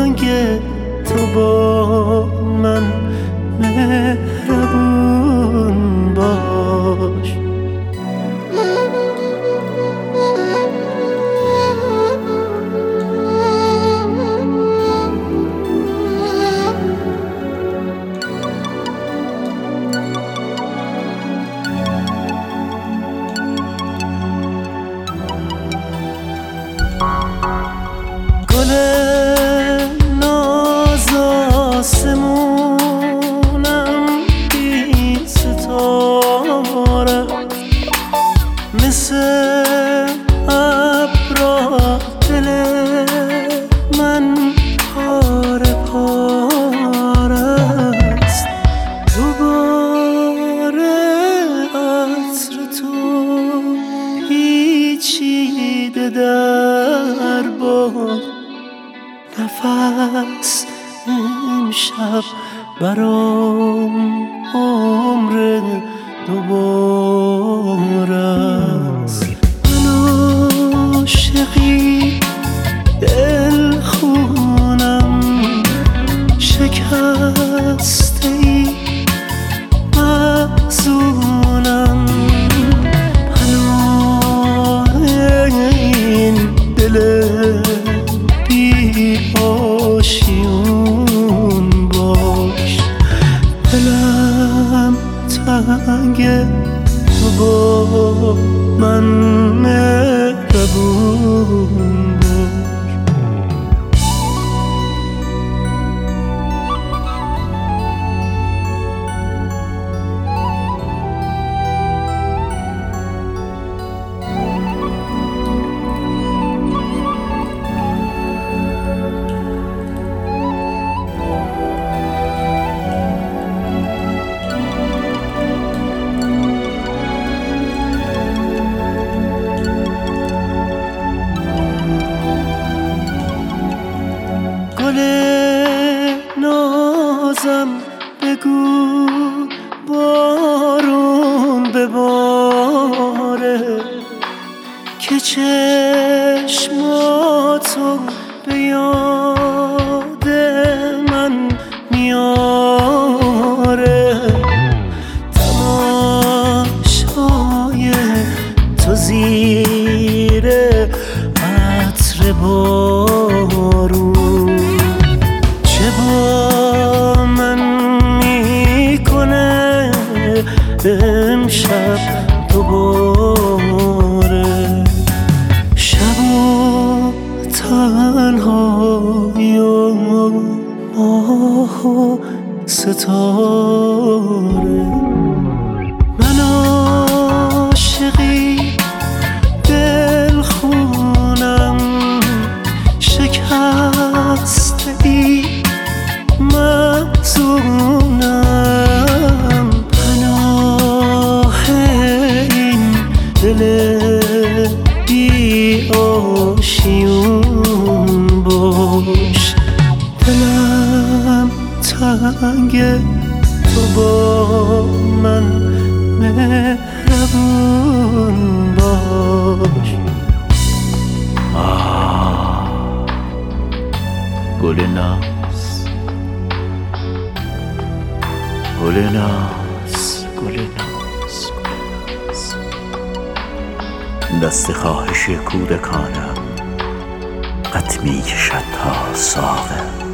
تنگ تو با من مهربون باش. گل ناز آسمونم بی ستاره، مثل ابرا دل من پاره پاره است. دوباره عطر تو پیچیده در باد، نفس امشب برام عمر دوباره است. من عاشقی دل خونم شکسته ای محزونم، پناه این دل بی آشیون باش. دلم تنگ تو با من مهربون باش. گل نازم بگو بارون بباره، که چشماتو به یاد من میاره. تماشای تو زیر عطر بارون چه با من میکنه امشب دوباره. شب و تنهایی و ماه و ستاره، من عاشقی دل خونم شکسته ای محزونم، پناه این دل بی آشیون باش. دلم تنگ تو با من مهربون باش. گل ناز، گل ناز، گل ناز، دست خواهش کودکانم قد می کشد تا ساغر.